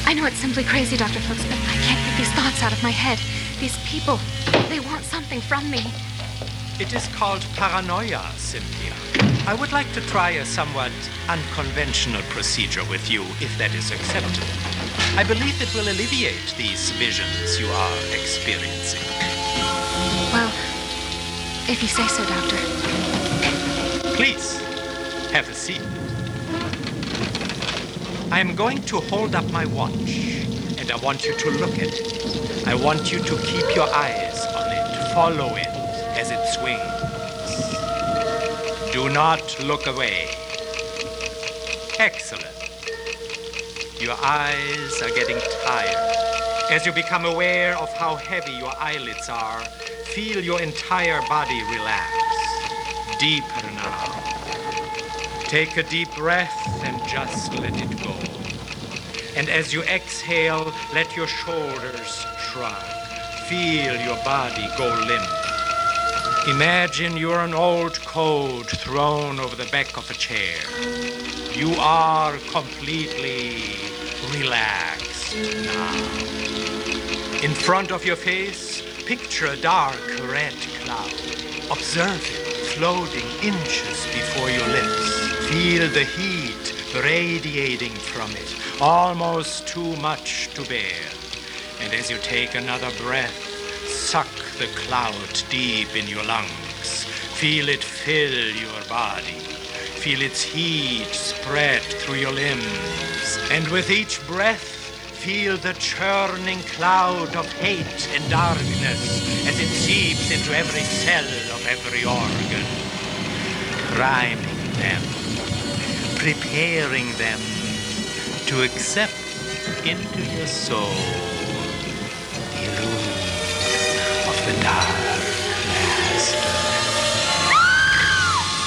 I know it's simply crazy, Dr. Fuchs, but I can't get these thoughts out of my head. These people, they want something from me. It is called paranoia, Cynthia. I would like to try a somewhat unconventional procedure with you, if that is acceptable. I believe it will alleviate these visions you are experiencing. Well, if you say so, Doctor. Please, have a seat. I am going to hold up my watch, and I want you to look at it. I want you to keep your eyes on it, follow it as it swings. Do not look away. Excellent. Your eyes are getting tired. As you become aware of how heavy your eyelids are, feel your entire body relax. Deeper now. Take a deep breath and just let it go. And as you exhale, let your shoulders shrug. Feel your body go limp. Imagine you're an old coat thrown over the back of a chair. You are completely relaxed now. In front of your face, picture a dark red cloud. Observe it floating inches before your lips. Feel the heat radiating from it, almost too much to bear. And as you take another breath, suck the cloud deep in your lungs. Feel it fill your body. Feel its heat spread through your limbs. And with each breath, feel the churning cloud of hate and darkness as it seeps into every cell of every organ, priming them, preparing them to accept into your soul.